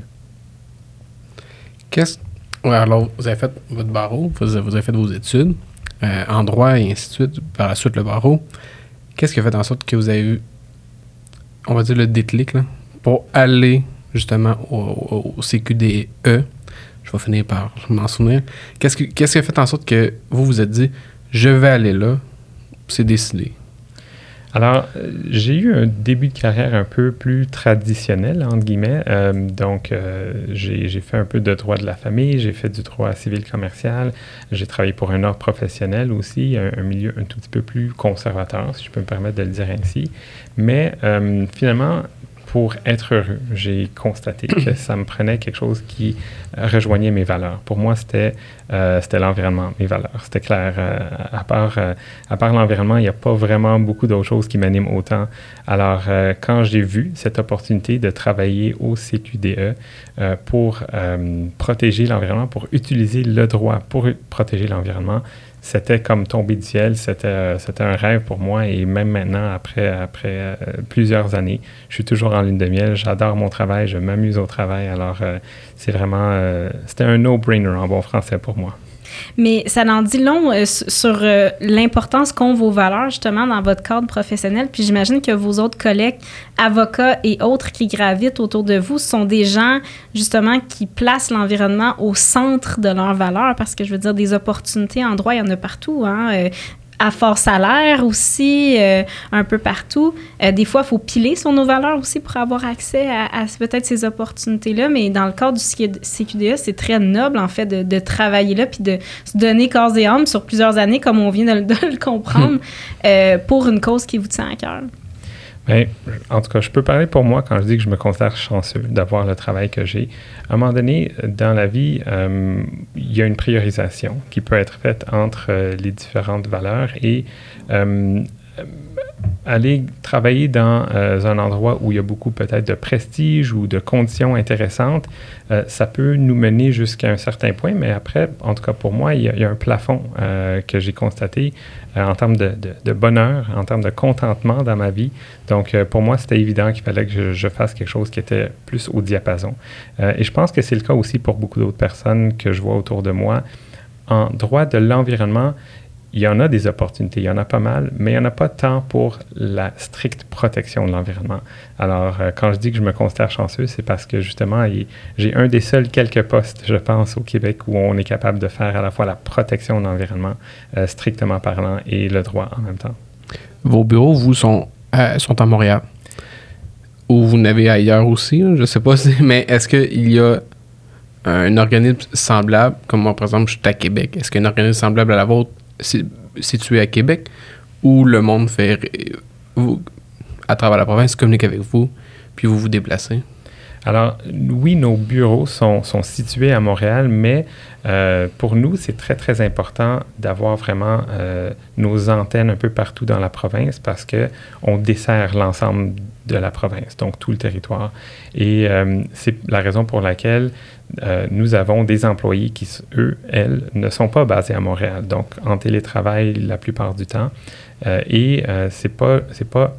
Alors, vous avez fait votre barreau, vous avez fait vos études en droit et ainsi de suite, par la suite le barreau. Qu'est-ce qui a fait en sorte que vous avez eu, on va dire, le déclic là, pour aller justement au CQDE? Je vais finir par m'en souvenir. Qu'est-ce qui a fait en sorte que vous vous êtes dit, je vais aller là, c'est décidé? Alors, j'ai eu un début de carrière un peu plus traditionnel, entre guillemets. Donc, j'ai fait un peu de droit de la famille, j'ai fait du droit civil commercial, j'ai travaillé pour un ordre professionnel aussi, un milieu un tout petit peu plus conservateur, si je peux me permettre de le dire ainsi. Mais finalement, pour être heureux, j'ai constaté que ça me prenait quelque chose qui rejoignait mes valeurs. Pour moi, c'était l'environnement, mes valeurs. C'était clair. À part l'environnement, il n'y a pas vraiment beaucoup d'autres choses qui m'animent autant. Alors, quand j'ai vu cette opportunité de travailler au CQDE pour protéger l'environnement, pour utiliser le droit pour protéger l'environnement, c'était comme tomber du ciel, c'était un rêve pour moi et même maintenant, après plusieurs années, je suis toujours en lune de miel, j'adore mon travail, je m'amuse au travail, alors c'est vraiment, c'était un no-brainer en bon français pour moi. Mais ça en dit long sur l'importance qu'ont vos valeurs, justement, dans votre cadre professionnel. Puis j'imagine que vos autres collègues, avocats et autres qui gravitent autour de vous, sont des gens, justement, qui placent l'environnement au centre de leurs valeurs. Parce que, je veux dire, des opportunités en droit, il y en a partout, hein. À fort salaire aussi, un peu partout. Des fois, il faut piler sur nos valeurs aussi pour avoir accès à peut-être ces opportunités-là, mais dans le cadre du CQDE, c'est très noble, en fait, de travailler là puis de se donner corps et âme sur plusieurs années, comme on vient de le comprendre, pour une cause qui vous tient à cœur. Bien, en tout cas, je peux parler pour moi quand je dis que je me considère chanceux d'avoir le travail que j'ai. À un moment donné, dans la vie, il y a une priorisation qui peut être faite entre les différentes valeurs et aller travailler dans un endroit où il y a beaucoup peut-être de prestige ou de conditions intéressantes, ça peut nous mener jusqu'à un certain point, mais après, en tout cas pour moi, il y a un plafond que j'ai constaté en termes de bonheur, en termes de contentement dans ma vie. Donc, pour moi, c'était évident qu'il fallait que je fasse quelque chose qui était plus au diapason. Et je pense que c'est le cas aussi pour beaucoup d'autres personnes que je vois autour de moi. En droit de l'environnement, il y en a des opportunités, il y en a pas mal, mais il n'y en a pas tant pour la stricte protection de l'environnement. Alors, quand je dis que je me considère chanceux, c'est parce que justement, j'ai un des seuls quelques postes, je pense, au Québec où on est capable de faire à la fois la protection de l'environnement, strictement parlant, et le droit en même temps. Vos bureaux, vous, sont à Montréal. Ou vous n'avez ailleurs aussi, je ne sais pas, mais est-ce qu'il y a un organisme semblable, comme moi, par exemple, je suis à Québec, est-ce qu'il y a un organisme semblable à la vôtre situé à Québec, où le monde fait, à travers la province, communique avec vous, puis vous vous déplacez? Alors, oui, nos bureaux sont situés à Montréal, mais pour nous, c'est très, très important d'avoir vraiment nos antennes un peu partout dans la province parce qu'on dessert l'ensemble de la province, donc tout le territoire. Et c'est la raison pour laquelle nous avons des employés qui, elles, ne sont pas basés à Montréal, donc en télétravail la plupart du temps. Et c'est pas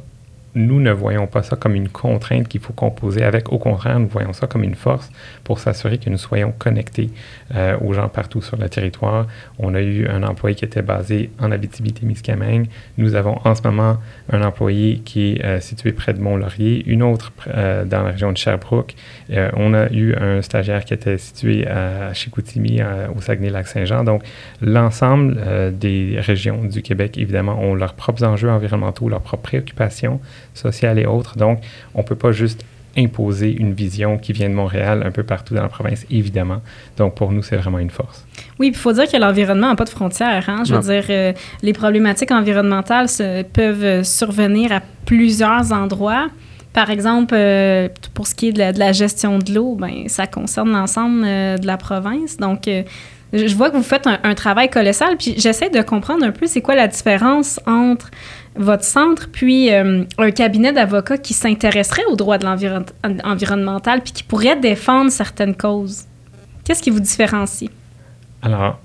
nous ne voyons pas ça comme une contrainte qu'il faut composer avec. Au contraire, nous voyons ça comme une force pour s'assurer que nous soyons connectés aux gens partout sur le territoire. On a eu un employé qui était basé en Abitibi-Témiscamingue. Nous avons en ce moment un employé qui est situé près de Mont-Laurier, une autre dans la région de Sherbrooke. On a eu un stagiaire qui était situé à Chicoutimi, au Saguenay-Lac-Saint-Jean. Donc, l'ensemble des régions du Québec, évidemment, ont leurs propres enjeux environnementaux, leurs propres préoccupations sociales et autres. Donc, on ne peut pas juste imposer une vision qui vient de Montréal un peu partout dans la province, évidemment. Donc, pour nous, c'est vraiment une force. Oui, puis il faut dire que l'environnement n'a pas de frontières. Hein? Je veux dire, les problématiques environnementales peuvent survenir à plusieurs endroits. Par exemple, pour ce qui est de la gestion de l'eau, ben, ça concerne l'ensemble de la province. Donc, je vois que vous faites un travail colossal, puis j'essaie de comprendre un peu c'est quoi la différence entre votre centre puis un cabinet d'avocats qui s'intéresserait aux droits de l'environnemental puis qui pourrait défendre certaines causes. Qu'est-ce qui vous différencie? Alors,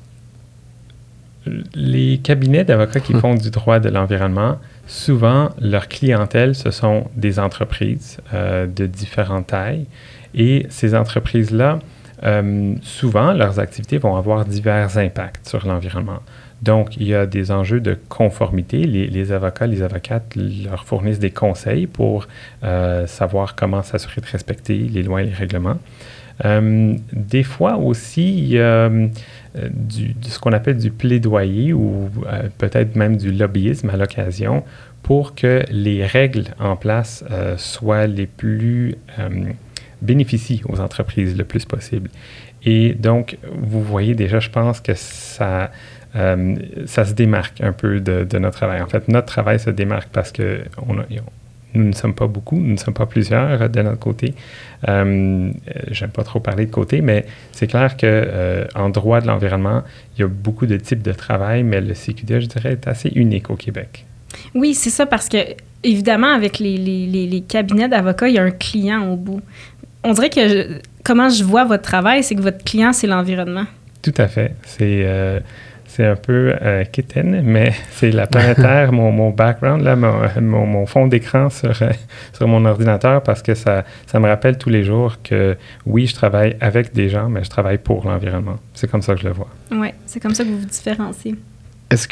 les cabinets d'avocats qui font du droit de l'environnement, souvent, leur clientèle, ce sont des entreprises de différentes tailles. Et ces entreprises-là, souvent, leurs activités vont avoir divers impacts sur l'environnement. Donc, il y a des enjeux de conformité. Les avocats, les avocates leur fournissent des conseils pour savoir comment s'assurer de respecter les lois et les règlements. Des fois aussi, il y a ce qu'on appelle du plaidoyer ou peut-être même du lobbyisme à l'occasion pour que les règles en place soient les plus bénéficient aux entreprises le plus possible. Et donc, vous voyez déjà, je pense que ça se démarque un peu de notre travail. En fait, notre travail se démarque parce que nous ne sommes pas beaucoup, nous ne sommes pas plusieurs de notre côté. J'aime pas trop parler de côté, mais c'est clair qu'en droit de l'environnement, il y a beaucoup de types de travail, mais le CQDA, je dirais, est assez unique au Québec. Oui, c'est ça, parce que, évidemment, avec les cabinets d'avocats, il y a un client au bout. On dirait que comment je vois votre travail, c'est que votre client, c'est l'environnement. Tout à fait. C'est un peu quétaine, mais c'est la planète Terre, mon background, là, mon fond d'écran sur mon ordinateur, parce que ça me rappelle tous les jours que, oui, je travaille avec des gens, mais je travaille pour l'environnement. C'est comme ça que je le vois. Oui, c'est comme ça que vous vous différenciez. Est-ce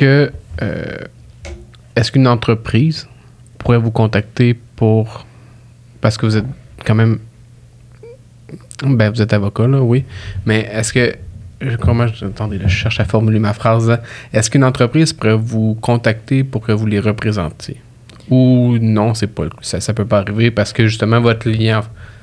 qu'une entreprise pourrait vous contacter parce que vous êtes quand même... Ben, vous êtes avocat, là, oui. Mais est-ce que... Attendez, là, je cherche à formuler ma phrase. Là. Est-ce qu'une entreprise pourrait vous contacter pour que vous les représentiez? Ou non, c'est pas ça peut pas arriver parce que justement, votre client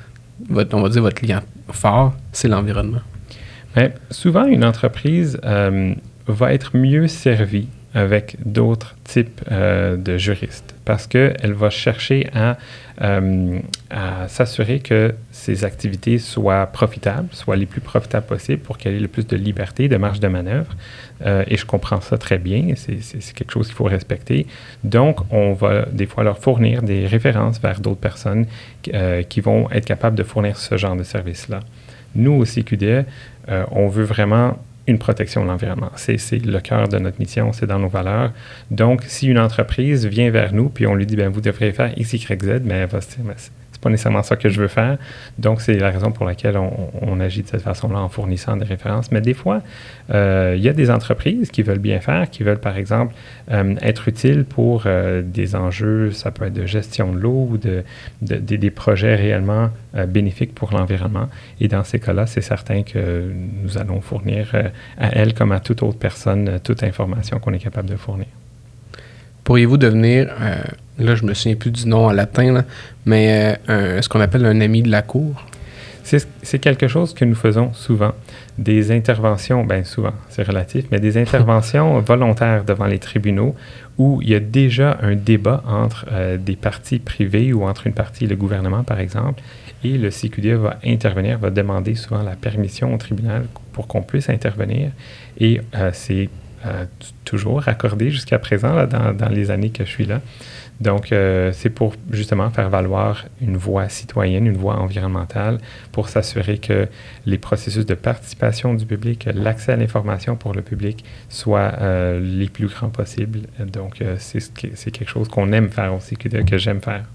fort, c'est l'environnement. Bien, souvent, une entreprise va être mieux servie avec d'autres types de juristes parce qu'elle va chercher à s'assurer que ses activités soient profitables, soient les plus profitables possibles pour qu'elle ait le plus de liberté, de marge de manœuvre. Et je comprends ça très bien, c'est quelque chose qu'il faut respecter. Donc, on va des fois leur fournir des références vers d'autres personnes qui vont être capables de fournir ce genre de service-là. Nous, au CQDA, on veut vraiment une protection de l'environnement. C'est le cœur de notre mission, c'est dans nos valeurs. Donc, si une entreprise vient vers nous puis on lui dit, bien, vous devriez faire X, Y, Z, bien, elle va se dire, c'est pas nécessairement ça que je veux faire. Donc, c'est la raison pour laquelle on agit de cette façon-là en fournissant des références. Mais des fois, il y a des entreprises qui veulent bien faire, qui veulent, par exemple, être utiles pour des enjeux, ça peut être de gestion de l'eau ou des projets réellement bénéfiques pour l'environnement. Et dans ces cas-là, c'est certain que nous allons fournir à elles comme à toute autre personne toute information qu'on est capable de fournir. Pourriez-vous devenir, là je me souviens plus du nom en latin, là, mais ce qu'on appelle un ami de la cour? C'est quelque chose que nous faisons souvent. Des interventions, bien souvent, c'est relatif, mais des interventions volontaires devant les tribunaux où il y a déjà un débat entre des parties privées ou entre une partie et le gouvernement, par exemple, et le CQDA va intervenir, va demander souvent la permission au tribunal pour qu'on puisse intervenir. Et c'est toujours accordé jusqu'à présent, là, dans les années que je suis là. Donc, c'est pour justement faire valoir une voix citoyenne, une voix environnementale, pour s'assurer que les processus de participation du public, l'accès à l'information pour le public soient les plus grands possibles. Donc, c'est quelque chose qu'on aime faire aussi, que j'aime faire.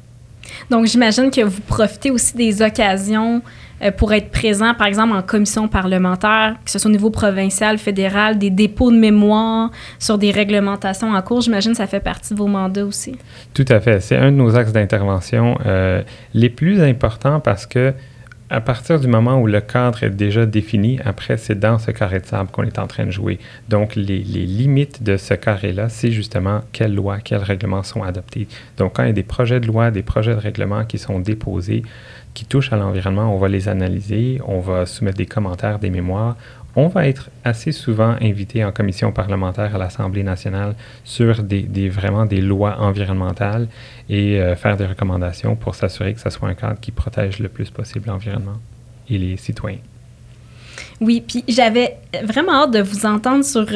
Donc, j'imagine que vous profitez aussi des occasions pour être présent, par exemple, en commission parlementaire, que ce soit au niveau provincial, fédéral, des dépôts de mémoire sur des réglementations en cours. J'imagine que ça fait partie de vos mandats aussi. Tout à fait. C'est un de nos axes d'intervention les plus importants parce que à partir du moment où le cadre est déjà défini, après, c'est dans ce carré de sable qu'on est en train de jouer. Donc, les limites de ce carré-là, c'est justement quelles lois, quels règlements sont adoptés. Donc, quand il y a des projets de loi, des projets de règlement qui sont déposés, qui touchent à l'environnement, on va les analyser, on va soumettre des commentaires, des mémoires. On va être assez souvent invité en commission parlementaire à l'Assemblée nationale sur vraiment des lois environnementales et faire des recommandations pour s'assurer que ce soit un cadre qui protège le plus possible l'environnement et les citoyens. Oui, puis j'avais vraiment hâte de vous entendre sur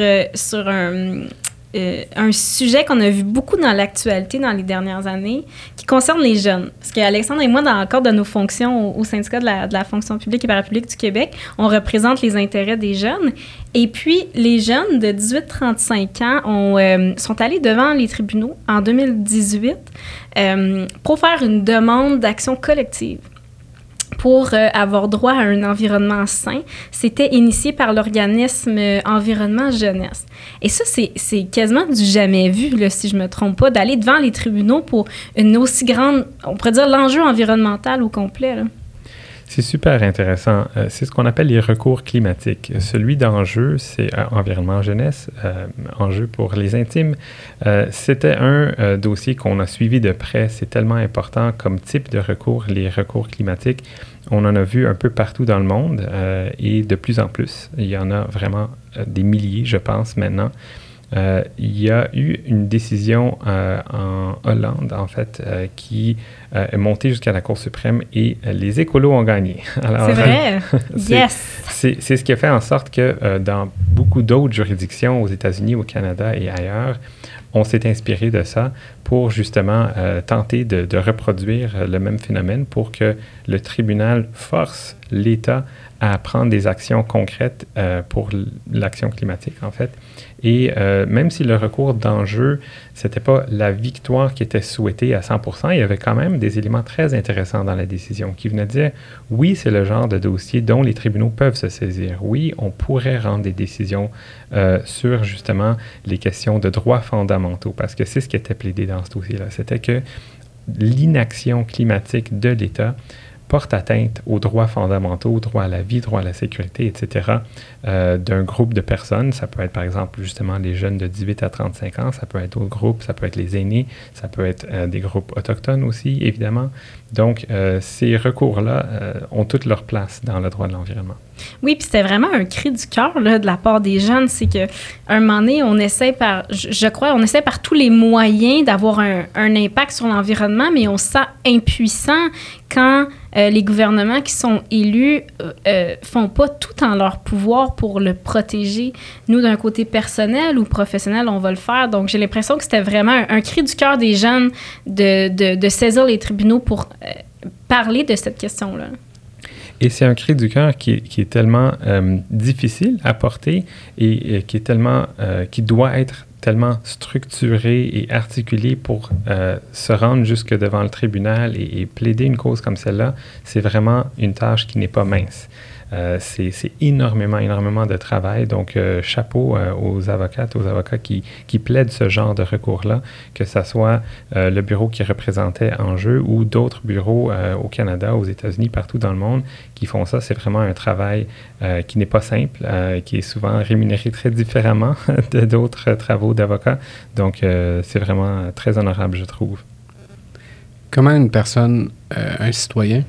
un sujet qu'on a vu beaucoup dans l'actualité dans les dernières années, qui concerne les jeunes. Parce qu'Alexandre et moi, dans le cadre de nos fonctions au syndicat de la fonction publique et parapublique du Québec, on représente les intérêts des jeunes. Et puis, les jeunes de 18-35 ans sont allés devant les tribunaux en 2018 pour faire une demande d'action collective pour avoir droit à un environnement sain. C'était initié par l'organisme Environnement Jeunesse. Et ça, c'est quasiment du jamais vu, là, si je ne me trompe pas, d'aller devant les tribunaux pour une aussi grande, on pourrait dire, l'enjeu environnemental au complet, là. C'est super intéressant. C'est ce qu'on appelle les recours climatiques. Celui d'enjeu, c'est Environnement Jeunesse, enjeu pour les intimes. C'était un dossier qu'on a suivi de près. C'est tellement important comme type de recours, les recours climatiques. On en a vu un peu partout dans le monde et de plus en plus. Il y en a vraiment des milliers, je pense, maintenant. Il y a eu une décision en Hollande, en fait, qui est montée jusqu'à la Cour suprême et les écolos ont gagné. Alors, c'est vrai? Yes! C'est ce qui a fait en sorte que dans beaucoup d'autres juridictions, aux États-Unis, au Canada et ailleurs, on s'est inspiré de ça pour justement tenter de reproduire le même phénomène pour que le tribunal force l'État à prendre des actions concrètes pour l'action climatique, en fait. Et même si le recours d'enjeu, c'était pas la victoire qui était souhaitée à 100%, il y avait quand même des éléments très intéressants dans la décision qui venaient dire, oui, c'est le genre de dossier dont les tribunaux peuvent se saisir. Oui, on pourrait rendre des décisions sur justement les questions de droits fondamentaux, parce que c'est ce qui était plaidé dans ce dossier-là. C'était que l'inaction climatique de l'État porte atteinte aux droits fondamentaux, droit à la vie, droit à la sécurité, etc., d'un groupe de personnes. Ça peut être, par exemple, justement, les jeunes de 18 à 35 ans, ça peut être d'autres groupes, ça peut être les aînés, ça peut être des groupes autochtones aussi, évidemment. Donc, ces recours-là ont toute leur place dans le droit de l'environnement. Oui, puis c'était vraiment un cri du cœur là, de la part des jeunes. C'est qu'à un moment donné, on essaie je crois, on essaie par tous les moyens d'avoir un impact sur l'environnement, mais on se sent impuissant quand les gouvernements qui sont élus font pas tout en leur pouvoir pour le protéger. Nous, d'un côté personnel ou professionnel, on va le faire. Donc, j'ai l'impression que c'était vraiment un cri du cœur des jeunes de saisir les tribunaux pour parler de cette question-là. Et c'est un cri du cœur qui est tellement difficile à porter et qui est tellement, qui doit être tellement structuré et articulé pour se rendre jusque devant le tribunal et plaider une cause comme celle-là. C'est vraiment une tâche qui n'est pas mince. C'est énormément de travail. Donc, chapeau aux avocates, aux avocats qui plaident ce genre de recours-là, que ce soit le bureau qui représentait Enjeu ou d'autres bureaux au Canada, aux États-Unis, partout dans le monde, qui font ça. C'est vraiment un travail qui n'est pas simple, qui est souvent rémunéré très différemment de d'autres travaux d'avocats. Donc, c'est vraiment très honorable, je trouve. Comment une personne, un citoyen,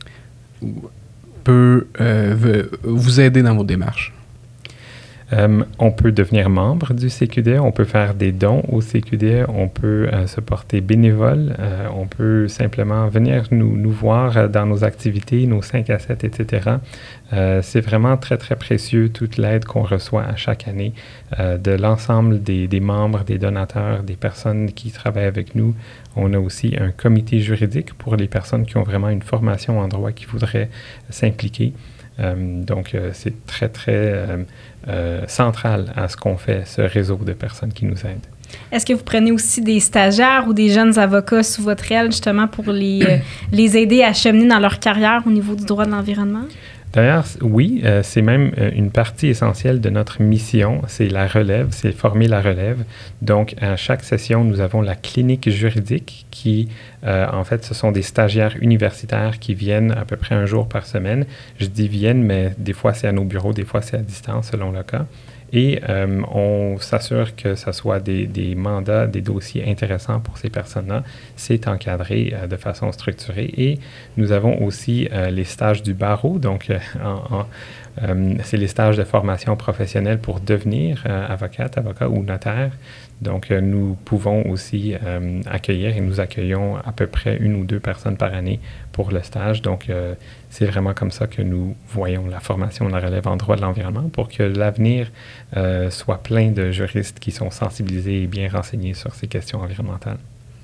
peut vous aider dans vos démarches? On peut devenir membre du CQDA, on peut faire des dons au CQDA, on peut se porter bénévole, on peut simplement venir nous voir dans nos activités, nos 5 à 7, etc. C'est vraiment très, très précieux toute l'aide qu'on reçoit à chaque année de l'ensemble des membres, des donateurs, des personnes qui travaillent avec nous. On a aussi un comité juridique pour les personnes qui ont vraiment une formation en droit qui voudraient s'impliquer. Donc, c'est très, très central à ce qu'on fait, ce réseau de personnes qui nous aident. Est-ce que vous prenez aussi des stagiaires ou des jeunes avocats sous votre aile, justement, pour les aider à cheminer dans leur carrière au niveau du droit de l'environnement? D'ailleurs, oui, c'est même une partie essentielle de notre mission, c'est la relève, c'est former la relève. Donc, à chaque session, nous avons la clinique juridique qui, en fait, ce sont des stagiaires universitaires qui viennent à peu près un jour par semaine. Je dis viennent, mais des fois c'est à nos bureaux, des fois c'est à distance selon le cas. Et on s'assure que ce soit des mandats, des dossiers intéressants pour ces personnes-là. C'est encadré de façon structurée. Et nous avons aussi les stages du barreau. Donc, c'est les stages de formation professionnelle pour devenir avocat ou notaire. Donc, nous pouvons aussi accueillir et nous accueillons à peu près 1 ou 2 personnes par année pour le stage. Donc, c'est vraiment comme ça que nous voyons la formation, la relève en droit de l'environnement pour que l'avenir soit plein de juristes qui sont sensibilisés et bien renseignés sur ces questions environnementales.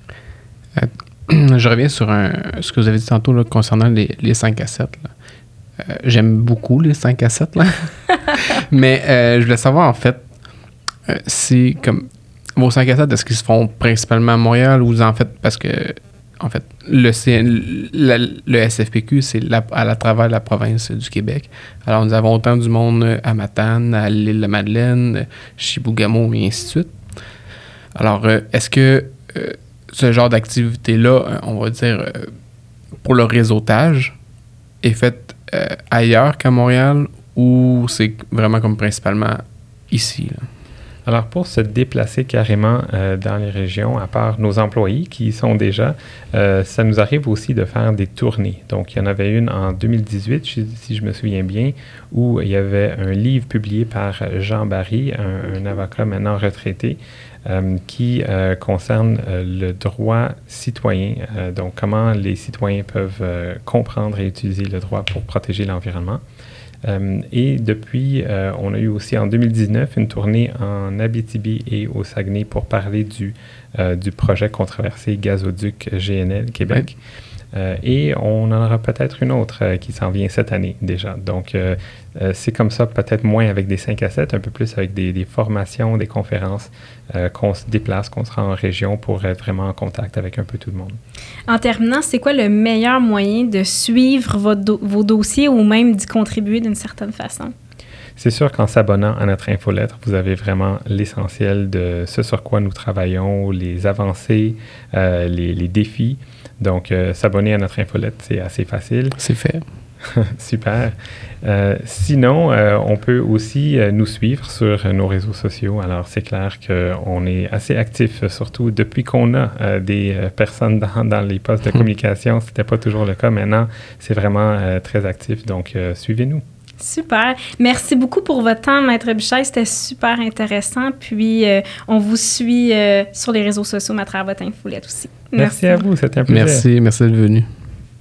Je reviens sur ce que vous avez dit tantôt là, concernant les 5 à 7. Là. J'aime beaucoup les 5 à 7, là. Mais je voulais savoir, en fait, c'est comme... Vos 5 à 7, est-ce qu'ils se font principalement à Montréal ou en fait, parce que, en fait, le SFPQ, c'est à travers la province du Québec. Alors, nous avons autant du monde à Matane, à l'île-de-Madeleine, Chibougamau, et ainsi de suite. Alors, est-ce que ce genre d'activité-là, on va dire, pour le réseautage, est fait ailleurs qu'à Montréal ou c'est vraiment comme principalement ici, là? Alors, pour se déplacer carrément dans les régions, à part nos employés qui y sont déjà, ça nous arrive aussi de faire des tournées. Donc, il y en avait une en 2018, si je me souviens bien, où il y avait un livre publié par Jean Barry, un avocat maintenant retraité, qui concerne le droit citoyen, donc comment les citoyens peuvent comprendre et utiliser le droit pour protéger l'environnement. Et depuis, on a eu aussi en 2019 une tournée en Abitibi et au Saguenay pour parler du projet controversé Gazoduc GNL Québec. Et on en aura peut-être une autre qui s'en vient cette année déjà. Donc, c'est comme ça, peut-être moins avec des 5 à 7, un peu plus avec des formations, des conférences, qu'on se déplace, qu'on se rend en région pour être vraiment en contact avec un peu tout le monde. En terminant, c'est quoi le meilleur moyen de suivre vos dossiers ou même d'y contribuer d'une certaine façon? C'est sûr qu'en s'abonnant à notre infolettre, vous avez vraiment l'essentiel de ce sur quoi nous travaillons, les avancées, les défis. Donc, s'abonner à notre infolettre, c'est assez facile. C'est fait. Super. Sinon, on peut aussi nous suivre sur nos réseaux sociaux. Alors, c'est clair qu'on est assez actif, surtout depuis qu'on a des personnes dans les postes de communication. Ce n'était pas toujours le cas. Maintenant, c'est vraiment très actif. Donc, suivez-nous. Super. Merci beaucoup pour votre temps, Maître Buchey. C'était super intéressant. Puis, on vous suit sur les réseaux sociaux à travers votre infolette aussi. Merci à vous. C'était un plaisir. Merci d'être venu.